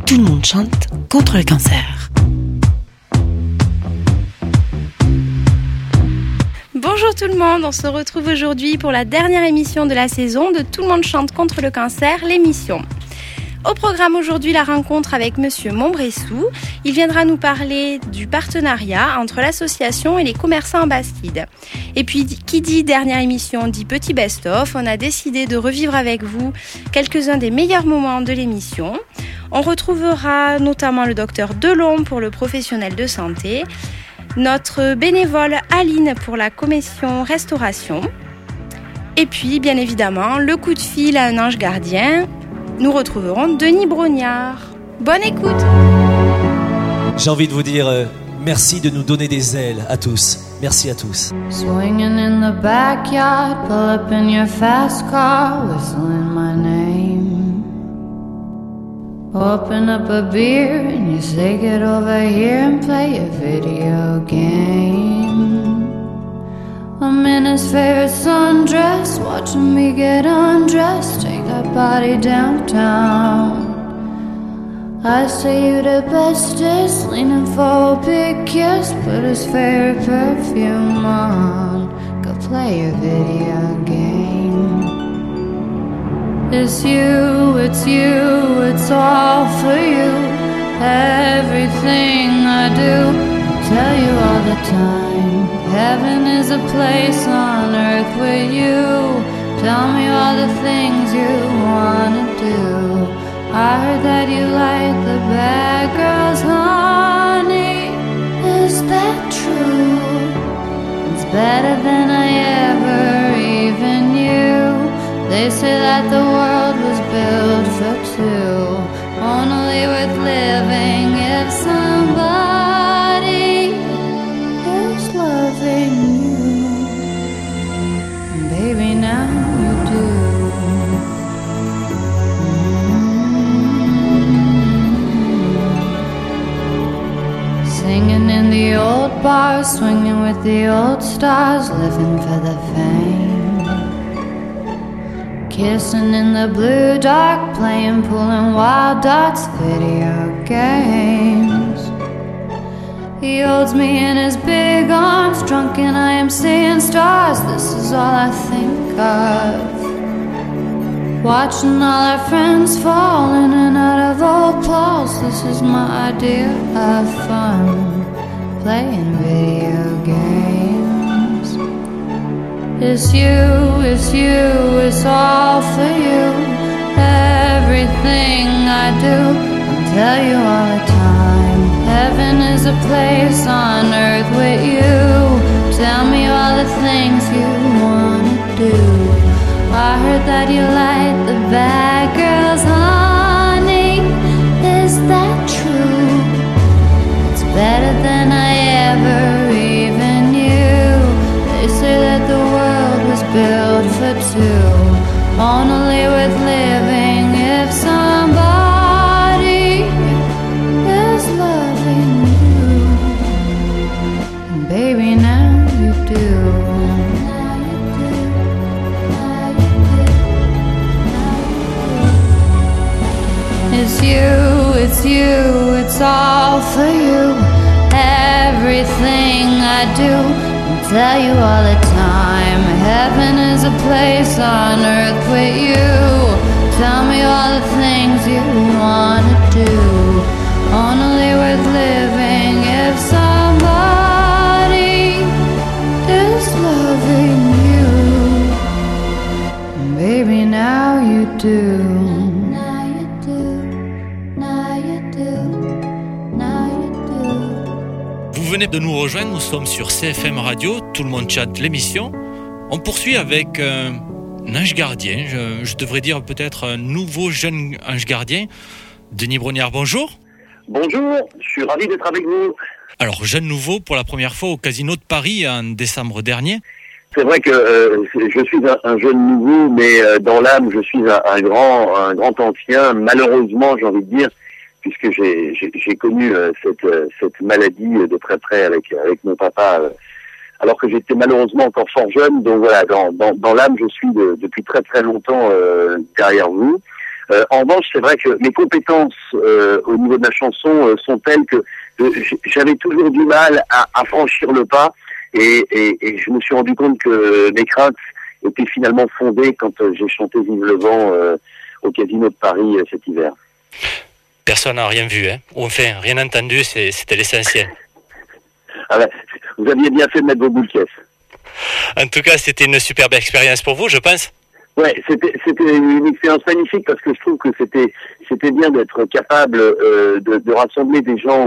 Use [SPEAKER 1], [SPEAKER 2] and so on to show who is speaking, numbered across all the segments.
[SPEAKER 1] Tout le monde chante contre le cancer.
[SPEAKER 2] Bonjour tout le monde, on se retrouve aujourd'hui pour la dernière émission de la saison de Tout le monde chante contre le cancer, l'émission. Au programme aujourd'hui, la rencontre avec Monsieur Montbressou. Il viendra nous parler du partenariat entre l'association et les commerçants en Bastide. Et puis, qui dit dernière émission dit petit best-of. On a décidé de revivre avec vous quelques-uns des meilleurs moments de l'émission. On retrouvera notamment le docteur Delon pour le professionnel de santé, notre bénévole Aline pour la commission restauration, et puis, bien évidemment, le coup de fil à un ange gardien. Nous retrouverons Denis Brognard. Bonne écoute.
[SPEAKER 3] J'ai envie de vous dire merci de nous donner des ailes à tous. Merci à tous.
[SPEAKER 4] Swinging in the backyard, pull up in your fast car, whistling my name. Open up a beer and you say get over here and play a video game. I'm in his favorite sundress, watching me get undressed, take that body downtown. I say you the bestest, leaning for a big kiss, put his favorite perfume on, go play a video game. It's you, it's all for you. Everything I do, I tell you all the time. Heaven is a place on earth with you. Tell me all the things you wanna do. I heard that you like the bad girls, honey. Is that true? It's better than I ever even knew. They say that the world was built for two, only worth living if somebody is loving you. Baby, now you do. Singing in the old bars, swinging with the old stars, living for the fame. Kissing in the blue dark, playing pool and wild darts, video games. He holds me in his big arms, drunk and I am seeing stars. This is all I think of. Watching all our friends fall in and out of old clothes. This is my idea of fun, playing video games. It's you, it's all for you. Everything I do, I'll tell you all the time. Heaven is a place on earth with you. Tell me all the things you wanna do. I heard that you like the bad girls, honey. Is that true? It's better than I ever even knew. They say that the world was built for two, only worth living if somebody is loving you. And baby, now you do. It's you, it's all for you. Everything I do, I tell you all the time. Heaven is a place on earth with you. Tell me all the things you wanna do, only worth living if somebody is loving you. And baby, now you do.
[SPEAKER 5] Vous venez de nous rejoindre, nous sommes sur CFM Radio, Tout le monde chante l'émission. On poursuit avec un ange gardien, je devrais dire peut-être un nouveau jeune ange gardien. Denis Brognard, bonjour.
[SPEAKER 6] Bonjour, je suis ravi d'être avec vous.
[SPEAKER 5] Alors, jeune nouveau pour la première fois au Casino de Paris en décembre dernier.
[SPEAKER 6] C'est vrai que je suis un jeune nouveau, mais dans l'âme, je suis un grand ancien, malheureusement, j'ai envie de dire, puisque j'ai connu cette maladie de très près avec mon papa, alors que j'étais malheureusement encore fort jeune. Donc voilà, dans l'âme, je suis depuis très très longtemps derrière vous. En revanche, c'est vrai que mes compétences au niveau de la chanson sont telles que j'avais toujours du mal à franchir le pas, et je me suis rendu compte que mes craintes étaient finalement fondées quand j'ai chanté Vive le vent au Casino de Paris cet hiver.
[SPEAKER 5] Personne n'a rien vu, hein. Enfin, rien entendu, c'était l'essentiel.
[SPEAKER 6] Ah ben, vous aviez bien fait de mettre vos boules caisses.
[SPEAKER 5] En tout cas, c'était une superbe expérience pour vous, je pense.
[SPEAKER 6] Ouais, c'était une expérience magnifique, parce que je trouve que c'était bien d'être capable de rassembler des gens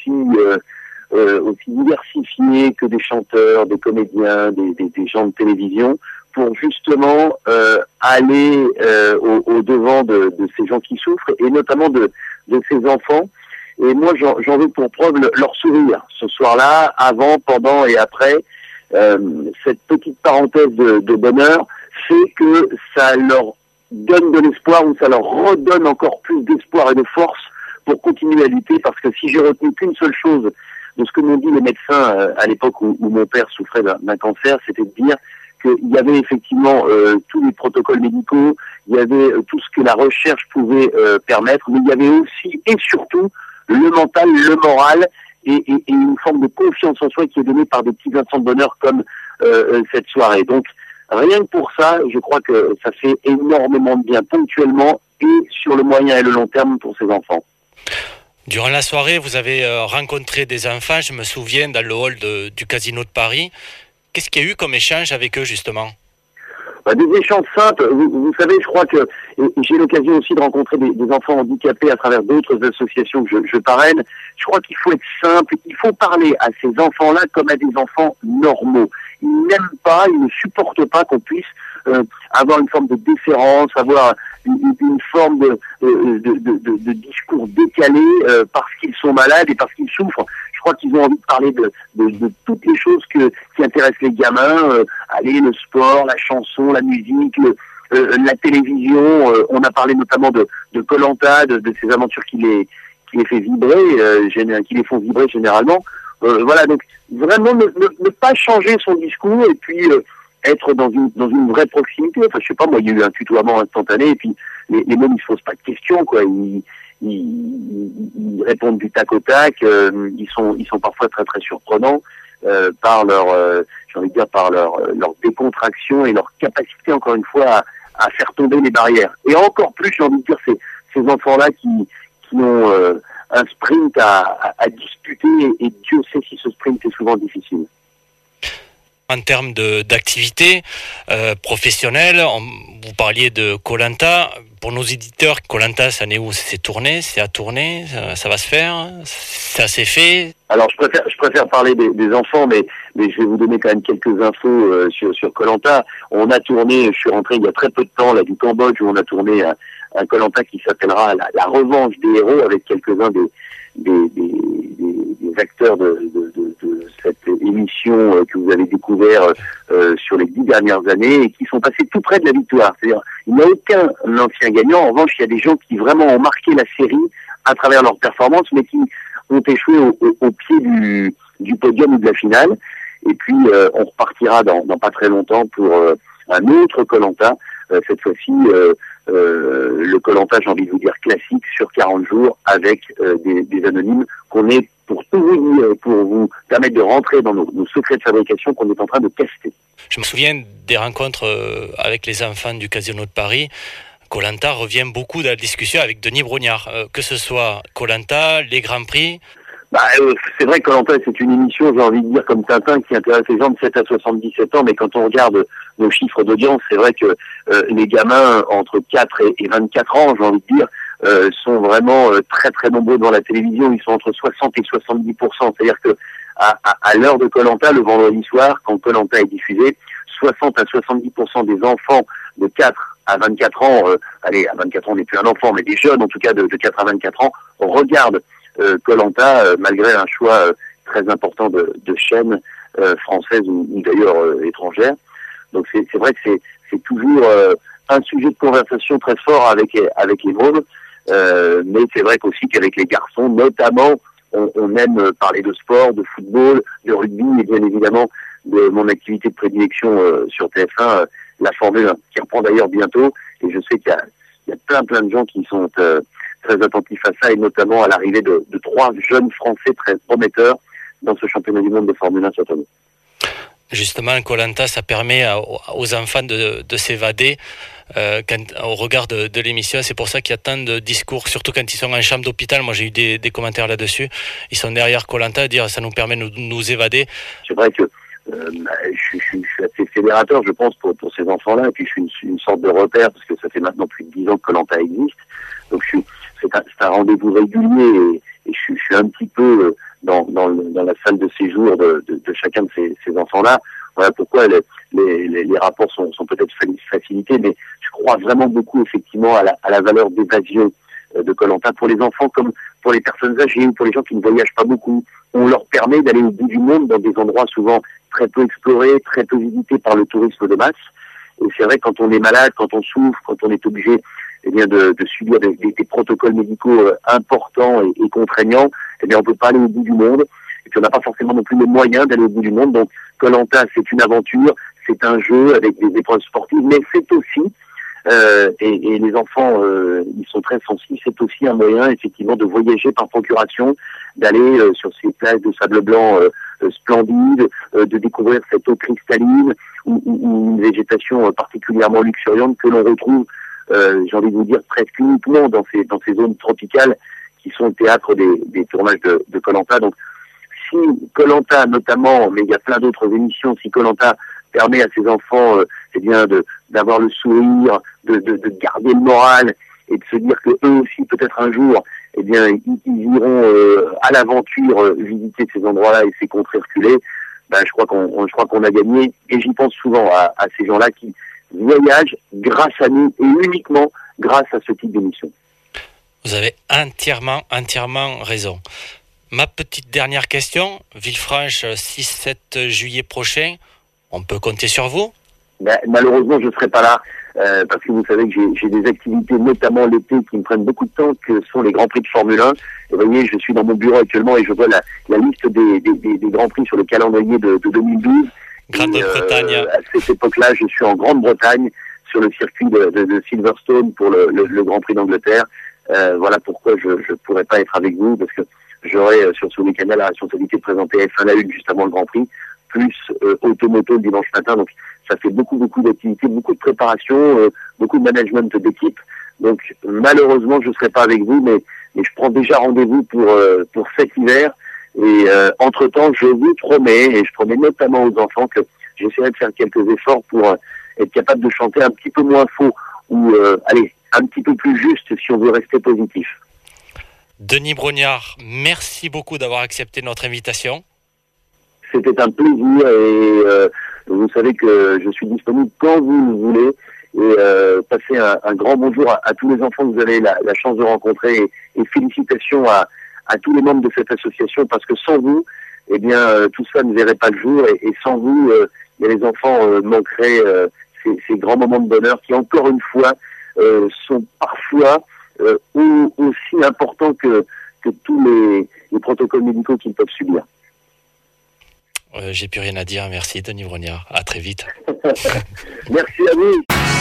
[SPEAKER 6] aussi diversifiés que des chanteurs, des comédiens, des gens de télévision, pour justement aller au devant de ces gens qui souffrent, et notamment de ces enfants. Et moi, j'en veux pour preuve leur sourire ce soir-là, avant, pendant et après. Cette petite parenthèse de bonheur fait que ça leur donne de l'espoir, ou ça leur redonne encore plus d'espoir et de force pour continuer à lutter, parce que si j'ai retenu qu'une seule chose de ce que m'ont dit les médecins à l'époque où mon père souffrait d'un cancer, c'était de dire qu'il y avait effectivement tous les protocoles médicaux, il y avait tout ce que la recherche pouvait permettre, mais il y avait aussi et surtout le mental, le moral, et une forme de confiance en soi qui est donnée par des petits instants de bonheur comme cette soirée. Donc, rien que pour ça, je crois que ça fait énormément de bien ponctuellement et sur le moyen et le long terme pour ces enfants.
[SPEAKER 5] Durant la soirée, vous avez rencontré des enfants, je me souviens, dans le hall du Casino de Paris. Qu'est-ce qu'il y a eu comme échange avec eux, justement ?
[SPEAKER 6] Des échanges simples. Vous savez, je crois que j'ai l'occasion aussi de rencontrer des enfants handicapés à travers d'autres associations que je parraine. Je crois qu'il faut être simple, il faut parler à ces enfants-là comme à des enfants normaux. Ils n'aiment pas, ils ne supportent pas qu'on puisse avoir une forme de déférence, avoir une forme de discours décalé parce qu'ils sont malades et parce qu'ils souffrent. Je crois qu'ils ont envie de parler de toutes les choses qui intéressent les gamins, le sport, la chanson, la musique, la télévision. On a parlé notamment de Koh-Lanta, de ces aventures qui les fait vibrer, qui les font vibrer généralement. Voilà, donc vraiment ne pas changer son discours, et puis être dans une vraie proximité. Enfin, je sais pas, moi, il y a eu un tutoiement instantané, et puis les mômes, ils se posent pas de questions, quoi. Ils répondent du tac au tac. Ils sont parfois très très surprenants par par leur décontraction et leur capacité, encore une fois, à faire tomber les barrières. Et encore plus, j'ai envie de dire, ces enfants-là qui ont un sprint à disputer, et Dieu sait si ce sprint est souvent difficile.
[SPEAKER 5] En termes d'activité professionnelle, vous parliez de Koh-Lanta. Pour nos éditeurs, Koh-Lanta, ça n'est où ? C'est tourné, c'est à tourner, ça va se faire, ça s'est fait. Alors
[SPEAKER 6] je préfère parler des enfants, mais je vais vous donner quand même quelques infos sur Koh-Lanta. On a tourné, je suis rentré il y a très peu de temps là du Cambodge, où on a tourné un Koh-Lanta qui s'appellera la revanche des héros, avec quelques-uns des acteurs de cette émission que vous avez découvert sur les 10 dernières années, et qui sont passés tout près de la victoire. C'est-à-dire, il n'y a aucun ancien gagnant. En revanche, il y a des gens qui vraiment ont marqué la série à travers leur performance, mais qui ont échoué au pied du podium ou de la finale. Et puis, on repartira dans pas très longtemps pour un autre Koh-Lanta, cette fois-ci le Koh-Lanta, j'ai envie de vous dire, classique, sur 40 jours, avec des anonymes qu'on est, pour tout vous dire, pour vous permettre de rentrer dans nos secrets de fabrication, qu'on est en train de tester.
[SPEAKER 5] Je me souviens des rencontres avec les enfants du Casino de Paris. Koh-Lanta revient beaucoup dans la discussion avec Denis Brognard, que ce soit Koh-Lanta, les Grands Prix.
[SPEAKER 6] C'est vrai que Koh-Lanta, c'est une émission, j'ai envie de dire, comme Tintin, qui intéresse les gens de 7 à 77 ans, mais quand on regarde nos chiffres d'audience, c'est vrai que les gamins entre 4 et 24 ans, j'ai envie de dire, sont vraiment très très nombreux devant la télévision. Ils sont entre 60 et 70%. C'est-à-dire que à l'heure de Koh-Lanta, le vendredi soir, quand Koh-Lanta est diffusé, 60 à 70% des enfants de 4 à 24 ans, à 24 ans on n'est plus un enfant, mais des jeunes en tout cas de 4 à 24 ans, regardent Koh-Lanta, malgré un choix très important de chaînes françaises ou d'ailleurs étrangères. Donc c'est vrai que c'est toujours un sujet de conversation très fort avec les mômes, mais c'est vrai qu'aussi qu'avec les garçons, notamment, on aime parler de sport, de football, de rugby, et bien évidemment de mon activité de prédilection sur TF1, la Formule 1, qui reprend d'ailleurs bientôt. Et je sais qu'il y a plein de gens qui sont très attentifs à ça, et notamment à l'arrivée de 3 jeunes Français très prometteurs dans ce championnat du monde de Formule 1 cette année.
[SPEAKER 5] Justement, Koh-Lanta, ça permet aux enfants de s'évader au regard de l'émission. C'est pour ça qu'il y a tant de discours, surtout quand ils sont en chambre d'hôpital. Moi, j'ai eu des commentaires là-dessus. Ils sont derrière Koh-Lanta à dire ça nous permet de nous évader. C'est vrai que
[SPEAKER 6] je suis assez fédérateur, je pense, pour ces enfants-là. Et puis, je suis une sorte de repère, parce que ça fait maintenant plus de 10 ans que Koh-Lanta existe. Donc, c'est un rendez-vous régulier, et je suis un petit peu dans la salle de séjour de chacun de ces enfants-là. Voilà pourquoi les rapports sont peut-être facilités, mais je crois vraiment beaucoup, effectivement, à la valeur d'évasion de Koh-Lanta pour les enfants comme pour les personnes âgées ou pour les gens qui ne voyagent pas beaucoup. On leur permet d'aller au bout du monde dans des endroits souvent très peu explorés, très peu visités par le tourisme de masse. Et c'est vrai, quand on est malade, quand on souffre, quand on est obligé de subir des protocoles médicaux importants et contraignants, on peut pas aller au bout du monde. Et puis on n'a pas forcément non plus les moyens d'aller au bout du monde. Donc Koh-Lanta, c'est une aventure, c'est un jeu avec des épreuves sportives, mais c'est aussi, et les enfants, ils sont très sensibles, c'est aussi un moyen effectivement de voyager par procuration, d'aller sur ces plages de sable blanc splendides, de découvrir cette eau cristalline ou une végétation particulièrement luxuriante que l'on retrouve, j'ai envie de vous dire, presque uniquement dans ces zones tropicales qui sont le théâtre des tournages de Koh-Lanta. Donc si Koh-Lanta notamment, mais il y a plein d'autres émissions, si Koh-Lanta permet à ces enfants d'avoir le sourire, de garder le moral et de se dire que eux aussi peut-être un jour ils iront à l'aventure visiter ces endroits-là et ces contrées reculées, je crois qu'on a gagné, et j'y pense souvent à ces gens-là qui voyagent grâce à nous et uniquement grâce à ce type d'émission.
[SPEAKER 5] Vous avez entièrement raison. Ma petite dernière question, Villefranche, 6-7 juillet prochain, on peut compter sur vous?
[SPEAKER 6] Malheureusement, je ne serai pas là, parce que vous savez que j'ai des activités, notamment l'été, qui me prennent beaucoup de temps, que sont les Grands Prix de Formule 1. Et vous voyez, je suis dans mon bureau actuellement et je vois la liste des Grands Prix sur le calendrier de 2012.
[SPEAKER 5] Grande-Bretagne.
[SPEAKER 6] À cette époque-là, je suis en Grande-Bretagne, sur le circuit de Silverstone pour le Grand Prix d'Angleterre. Voilà pourquoi je ne pourrais pas être avec vous, parce que j'aurai sur ce week-end-là la responsabilité de présenter F1 à 1 juste avant le Grand Prix, plus Automoto le dimanche matin. Donc ça fait beaucoup d'activités, beaucoup de préparation, beaucoup de management d'équipe. Donc malheureusement je ne serai pas avec vous, mais je prends déjà rendez-vous pour cet hiver. Et entre-temps, je vous promets, et je promets notamment aux enfants, que j'essaierai de faire quelques efforts pour être capable de chanter un petit peu moins faux, ou un petit peu plus juste si on veut rester positif.
[SPEAKER 5] Denis Brognard, merci beaucoup d'avoir accepté notre invitation.
[SPEAKER 6] C'était un plaisir, et vous savez que je suis disponible quand vous le voulez, et passez un grand bonjour à tous les enfants que vous avez la chance de rencontrer, et félicitations à tous les membres de cette association, parce que sans vous, tout ça ne verrait pas le jour, et sans vous, les enfants manqueraient ces grands moments de bonheur qui, encore une fois, sont parfois aussi importants que tous les protocoles médicaux qu'ils peuvent subir.
[SPEAKER 5] J'ai plus rien à dire. Merci, Denis Brognard. À très vite.
[SPEAKER 6] Merci à vous.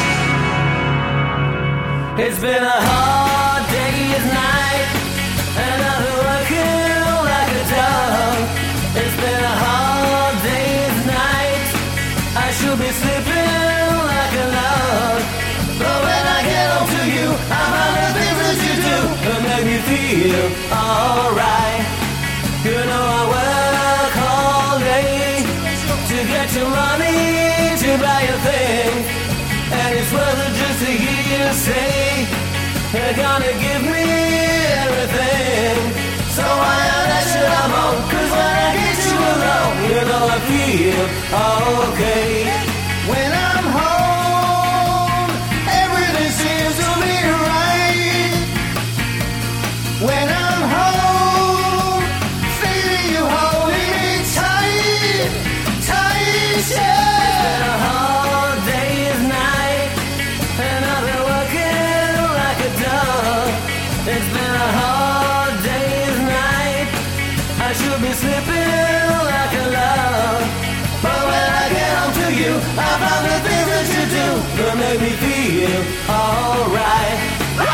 [SPEAKER 7] It's been a hard day's night, and I've been working like a dog. It's been a hard day's night, I should be sleeping like a log. But when I get home to you, I find the things that you do that make me feel alright. You know I work all day to get your money to buy a thing, and it's worth it just to hear you say you're gonna give me everything. So why not that shit I'm on? 'Cause when I get you alone, you know I feel okay. When I'm home, everything seems to be right. When I'm home, feeling you holding me tight, tight, yeah. It's been a hard day's night, and I've been working like a dog. It's been a hard day's night, I should be sleeping like a log. But when I get home to you, I found the things that you do that make me feel alright.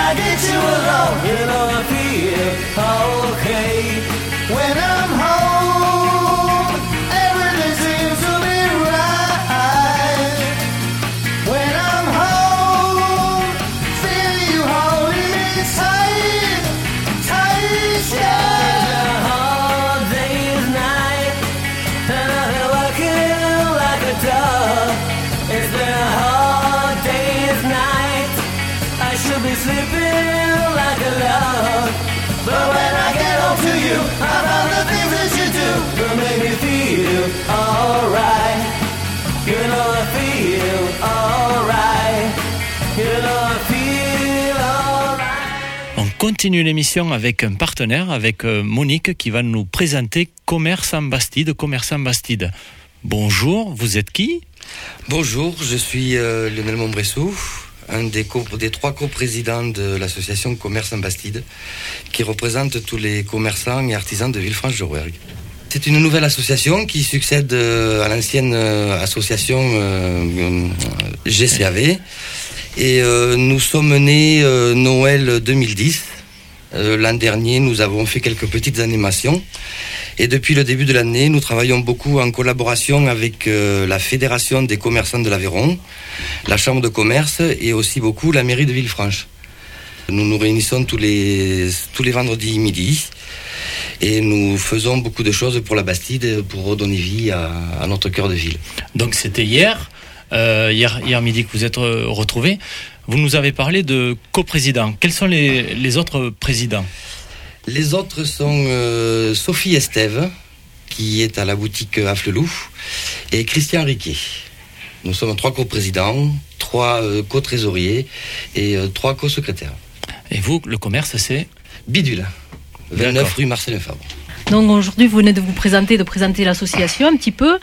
[SPEAKER 7] I get you alone, you know I feel okay. When I'm home, everything seems to be right. When I'm home, feel you holding me tight, tight, yeah. Hard day's night, and I've been working like a dog. It's been a hard day's night. I should be sleeping like a log. But when I get home to you, I found the things that you do will make me feel alright. You know I feel alright. You know I feel alright.
[SPEAKER 5] On continue l'émission avec un partenaire, avec Monique qui va nous présenter Commerçants Bastide. Commerçants Bastide. Bonjour, vous êtes qui ?
[SPEAKER 8] Bonjour, je suis Lionel Mombressou, un des 3 coprésidents de l'association Commerçants Bastide, qui représente tous les commerçants et artisans de Villefranche-de-Rouergue. C'est une nouvelle association qui succède à l'ancienne association GCAV. Et nous sommes nés Noël 2010. L'an dernier, nous avons fait quelques petites animations. Et depuis le début de l'année, nous travaillons beaucoup en collaboration avec la Fédération des commerçants de l'Aveyron, la Chambre de commerce et aussi beaucoup la mairie de Villefranche. Nous nous réunissons tous les vendredis midi et nous faisons beaucoup de choses pour la Bastide, pour redonner vie à notre cœur de ville.
[SPEAKER 5] Donc c'était hier midi que vous êtes retrouvés. Vous nous avez parlé de coprésidents. Quels sont les autres présidents ?
[SPEAKER 8] Les autres sont Sophie Estève, qui est à la boutique Afflelou, et Christian Riquet. Nous sommes 3 coprésidents, 3 co-trésoriers et 3 co-secrétaires.
[SPEAKER 5] Et vous, le commerce, c'est ?
[SPEAKER 8] Bidule, 29 rue Marcelin Fabre.
[SPEAKER 9] Donc aujourd'hui, vous venez de présenter l'association un petit peu.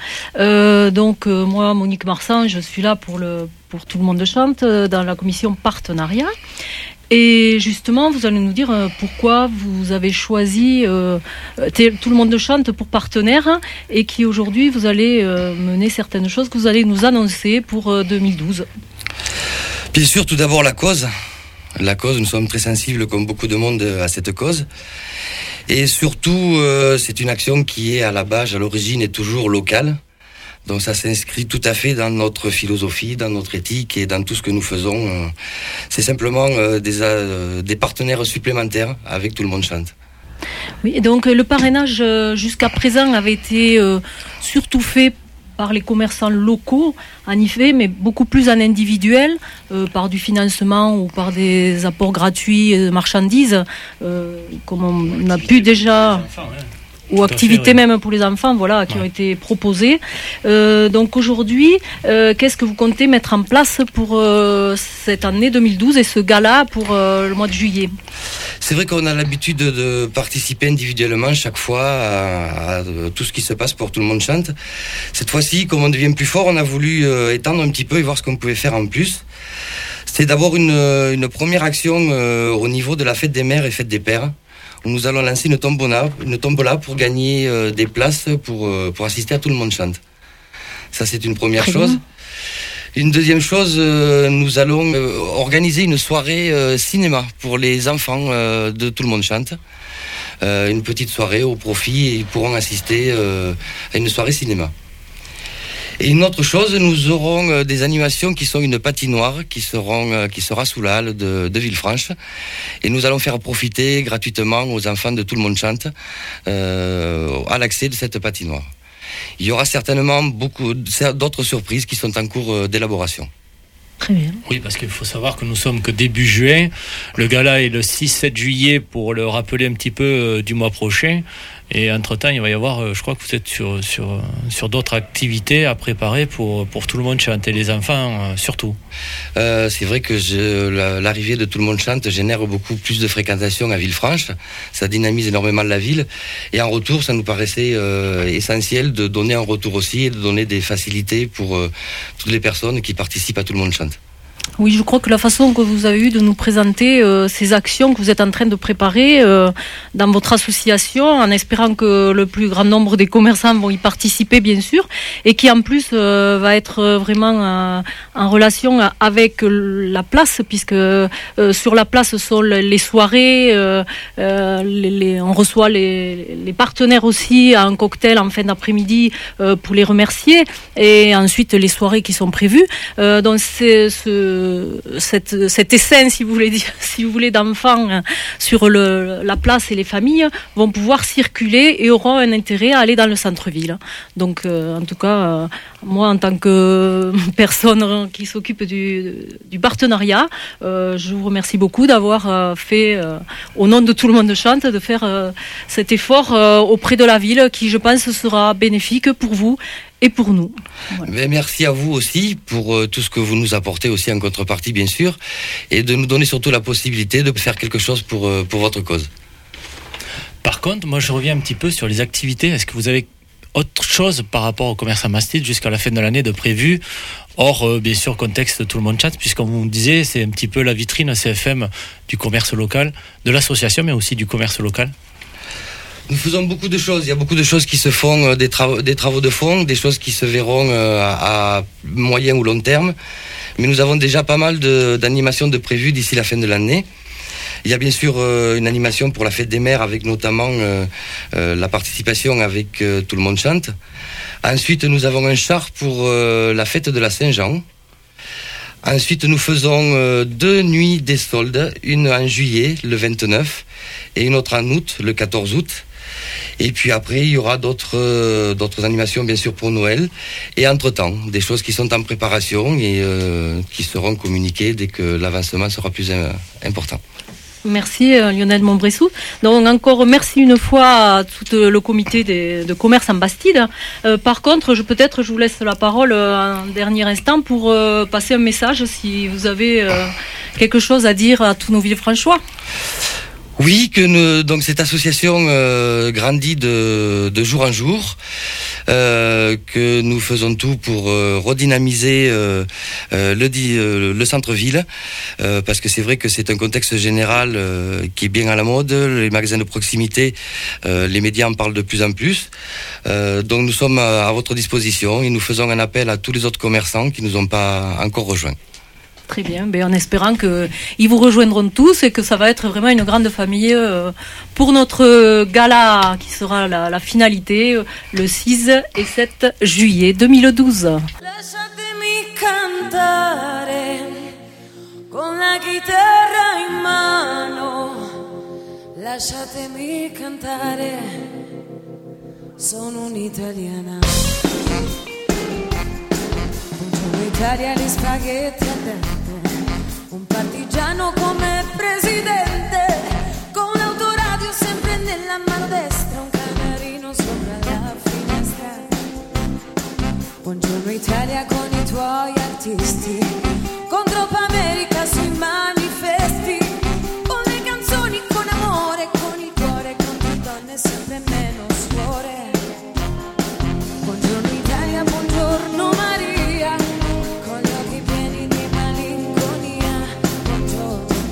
[SPEAKER 9] Moi, Monique Marsan, je suis là pour Tout le monde chante dans la commission partenariat. Et justement, vous allez nous dire pourquoi vous avez choisi Tout le monde chante pour partenaire et qui aujourd'hui vous allez mener certaines choses que vous allez nous annoncer pour 2012.
[SPEAKER 8] Bien sûr, tout d'abord la cause. La cause, nous sommes très sensibles comme beaucoup de monde à cette cause. Et surtout, c'est une action qui est à la base, à l'origine, est toujours locale. Donc ça s'inscrit tout à fait dans notre philosophie, dans notre éthique et dans tout ce que nous faisons. C'est simplement des partenaires supplémentaires avec Tout le monde chante.
[SPEAKER 9] Oui, donc le parrainage jusqu'à présent avait été surtout fait par les commerçants locaux, en effet, mais beaucoup plus en individuel, par du financement ou par des apports gratuits de marchandises, comme on a pu déjà... ou activités même pour les enfants, voilà, qui ont été proposées. Donc aujourd'hui, qu'est-ce que vous comptez mettre en place pour cette année 2012 et ce gala pour le mois de juillet ?
[SPEAKER 8] C'est vrai qu'on a l'habitude de participer individuellement chaque fois à tout ce qui se passe pour Tout le monde chante. Cette fois-ci, comme on devient plus fort, on a voulu étendre un petit peu et voir ce qu'on pouvait faire en plus. C'est d'abord une première action au niveau de la fête des mères et fête des pères. Nous allons lancer une tombola pour gagner des places pour assister à Tout le monde chante. Ça, c'est une première chose. Une deuxième chose, nous allons organiser une soirée cinéma pour les enfants de Tout le monde chante. Une petite soirée au profit et ils pourront assister à une soirée cinéma. Et une autre chose, nous aurons des animations qui sont une patinoire qui sera sous la halle de Villefranche. Et nous allons faire profiter gratuitement aux enfants de Tout le monde chante à l'accès de cette patinoire. Il y aura certainement beaucoup d'autres surprises qui sont en cours d'élaboration.
[SPEAKER 9] Très bien.
[SPEAKER 5] Oui, parce qu'il faut savoir que nous sommes que début juin. Le gala est le 6-7 juillet pour le rappeler un petit peu du mois prochain. Et entre-temps, il va y avoir, je crois que vous êtes sur d'autres activités à préparer pour Tout le monde chante, et les enfants surtout.
[SPEAKER 8] C'est vrai que l'arrivée de Tout le monde chante génère beaucoup plus de fréquentation à Villefranche. Ça dynamise énormément la ville. Et en retour, ça nous paraissait essentiel de donner un retour aussi et de donner des facilités pour toutes les personnes qui participent à Tout le monde chante.
[SPEAKER 9] Oui, je crois que la façon que vous avez eu de nous présenter ces actions que vous êtes en train de préparer dans votre association, en espérant que le plus grand nombre des commerçants vont y participer, bien sûr, et qui en plus va être vraiment en relation avec la place, puisque sur la place sont les soirées, on reçoit les partenaires aussi à un cocktail en fin d'après-midi pour les remercier, et ensuite les soirées qui sont prévues. Donc c'est cet essaim, si vous voulez, d'enfants sur la place, et les familles vont pouvoir circuler et auront un intérêt à aller dans le centre-ville. Donc en tout cas, moi en tant que personne qui s'occupe du partenariat, je vous remercie beaucoup d'avoir fait, au nom de Tout le monde chante, de faire cet effort auprès de la ville qui, je pense, sera bénéfique pour vous et pour nous. Voilà.
[SPEAKER 8] Mais merci à vous aussi pour tout ce que vous nous apportez aussi en contrepartie, bien sûr, et de nous donner surtout la possibilité de faire quelque chose pour votre cause.
[SPEAKER 5] Par contre, moi je reviens un petit peu sur les activités. Est-ce que vous avez autre chose par rapport au commerce en Bastide jusqu'à la fin de l'année de prévu, hors bien sûr contexte Tout le monde chante, puisqu'on vous disait c'est un petit peu la vitrine CFM du commerce local, de l'association, mais aussi du commerce local?
[SPEAKER 8] Nous faisons beaucoup de choses. Il y a beaucoup de choses qui se font, des travaux de fond, des choses qui se verront à moyen ou long terme. Mais nous avons déjà pas mal d'animations de prévues d'ici la fin de l'année. Il y a bien sûr une animation pour la fête des mères, avec notamment la participation avec Tout le monde chante. Ensuite, nous avons un char pour la fête de la Saint-Jean. Ensuite, nous faisons 2 nuits des soldes, une en juillet, le 29, et une autre en août, le 14 août. Et puis après, il y aura d'autres animations, bien sûr, pour Noël. Et entre-temps, des choses qui sont en préparation et qui seront communiquées dès que l'avancement sera plus important.
[SPEAKER 9] Merci Lionel Mombressou. Donc encore merci une fois à tout le comité de commerce en Bastide. Par contre, je vous laisse la parole en dernier instant pour passer un message, si vous avez quelque chose à dire à tous nos Villefranchois.
[SPEAKER 8] Oui, donc cette association grandit de jour en jour, que nous faisons tout pour redynamiser le centre-ville, parce que c'est vrai que c'est un contexte général qui est bien à la mode. Les magasins de proximité, les médias en parlent de plus en plus. Donc nous sommes à votre disposition et nous faisons un appel à tous les autres commerçants qui ne nous ont pas encore rejoints.
[SPEAKER 9] Très bien, en espérant qu'ils vous rejoindront tous et que ça va être vraiment une grande famille pour notre gala qui sera la finalité le 6 et 7 juillet 2012.
[SPEAKER 7] Lasciatemi cantare con la chitarra in mano, lasciatemi cantare, sono un'italiana. Buongiorno Italia, gli spaghetti al dente, un partigiano come presidente, con l'autoradio sempre nella mano destra, un canarino sopra la finestra. Buongiorno Italia con i tuoi artisti, con troppa America sui manifesti, con le canzoni, con amore, con il cuore, con le donne sempre meno suore. Buongiorno Italia, buongiorno Maria, con gli occhi pieni di malinconia. Buongiorno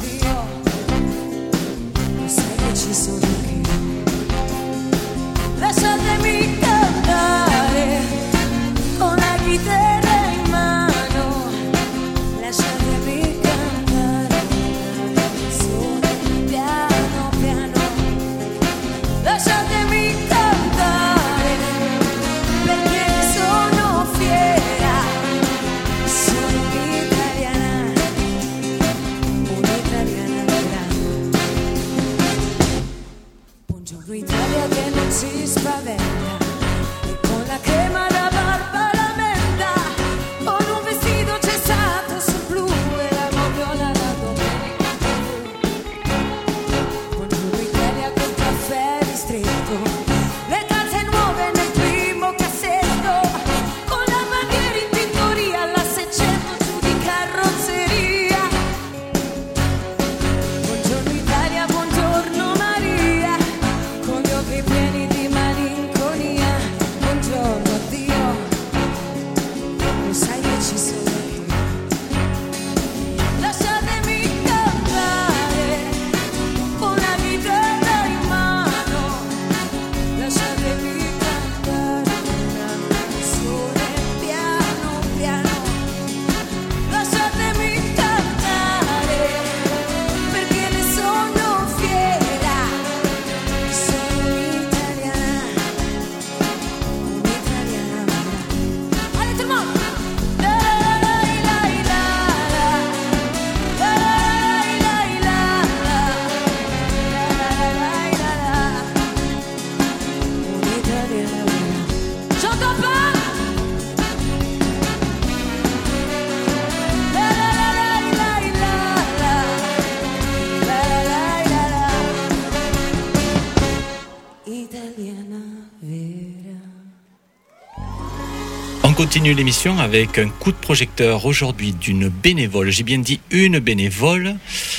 [SPEAKER 5] continue l'émission avec un coup de projecteur aujourd'hui d'une bénévole. J'ai bien dit une bénévole,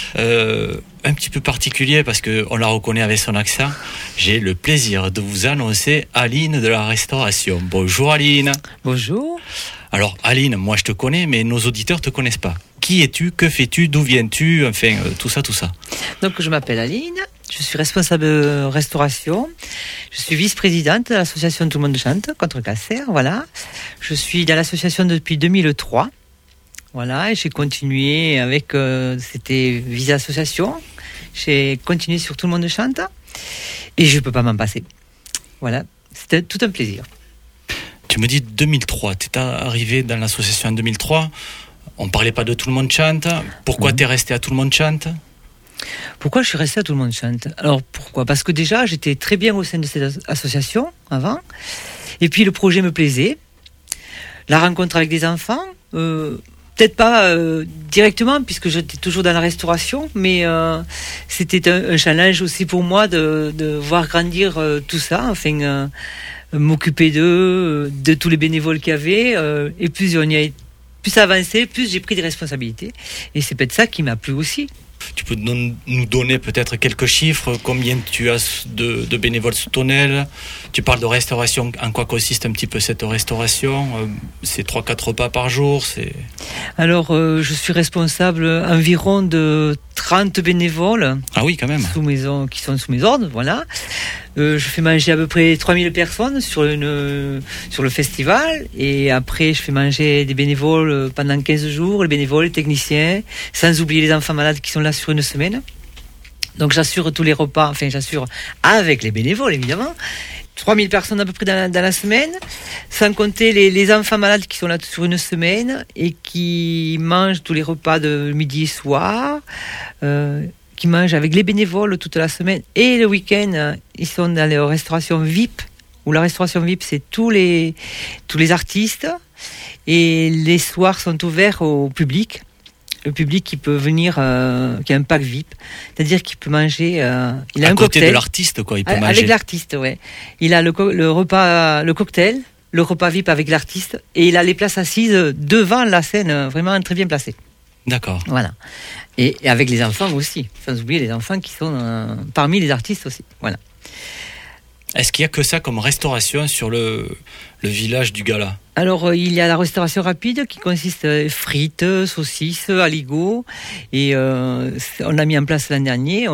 [SPEAKER 5] un petit peu particulier parce qu'on la reconnaît avec son accent. J'ai le plaisir de vous annoncer Aline de la Restauration. Bonjour Aline.
[SPEAKER 10] Bonjour.
[SPEAKER 5] Alors Aline, moi je te connais, mais nos auditeurs te connaissent pas. Qui es-tu? Que fais-tu? D'où viens-tu? Enfin, tout ça.
[SPEAKER 10] Donc je m'appelle Aline, je suis responsable de restauration, je suis vice-présidente de l'association Tout le monde chante contre le cancer, voilà. Je suis dans l'association depuis 2003, voilà, et j'ai continué avec, c'était Visa Association, j'ai continué sur Tout le monde chante, et je peux pas m'en passer. Voilà, c'était tout un plaisir.
[SPEAKER 5] Tu me dis 2003, tu es arrivé dans l'association en 2003, on parlait pas de Tout le monde chante, pourquoi tu es resté à Tout le monde chante?
[SPEAKER 10] Pourquoi je suis restée à Tout le monde chante? Alors pourquoi? Parce que déjà j'étais très bien au sein de cette association avant, et puis le projet me plaisait, la rencontre avec des enfants, peut-être pas directement puisque j'étais toujours dans la restauration, mais c'était un challenge aussi pour moi de voir grandir tout ça, enfin m'occuper de tous les bénévoles qu'il y avait, et plus ça avançait, plus j'ai pris des responsabilités, et c'est peut-être ça qui m'a plu aussi.
[SPEAKER 5] Tu peux nous donner peut-être quelques chiffres, combien tu as de bénévoles sous ton aile? Tu parles de restauration, en quoi consiste un petit peu cette restauration? C'est 3-4 repas par jour?
[SPEAKER 10] Alors, je suis responsable environ de 30 bénévoles.
[SPEAKER 5] Ah oui, quand même.
[SPEAKER 10] Qui sont sous mes ordres, voilà. Je fais manger à peu près 3000 personnes sur le festival, et après je fais manger des bénévoles pendant 15 jours, les bénévoles, les techniciens, sans oublier les enfants malades qui sont là sur une semaine. Donc j'assure tous les repas, enfin j'assure avec les bénévoles évidemment, 3000 personnes à peu près dans la semaine, sans compter les enfants malades qui sont là sur une semaine et qui mangent tous les repas de midi et soir, qui mangent avec les bénévoles toute la semaine, et le week-end ils sont dans la restauration VIP, où la restauration VIP c'est tous les artistes, et les soirs sont ouverts au public. Le public qui peut venir, qui a un pack VIP, c'est-à-dire qu'il peut manger. Il a un
[SPEAKER 5] côté
[SPEAKER 10] cocktail
[SPEAKER 5] de l'artiste, quoi. Il peut manger
[SPEAKER 10] avec l'artiste, ouais. Il a le repas, le cocktail, le repas VIP avec l'artiste, et il a les places assises devant la scène, vraiment très bien placées.
[SPEAKER 5] D'accord.
[SPEAKER 10] Voilà. Et avec les enfants aussi, sans oublier les enfants qui sont parmi les artistes aussi. Voilà.
[SPEAKER 5] Est-ce qu'il y a que ça comme restauration sur le village du Gala?
[SPEAKER 10] Alors, il y a la restauration rapide qui consiste frites, saucisses, aligots, et on a mis en place l'an dernier.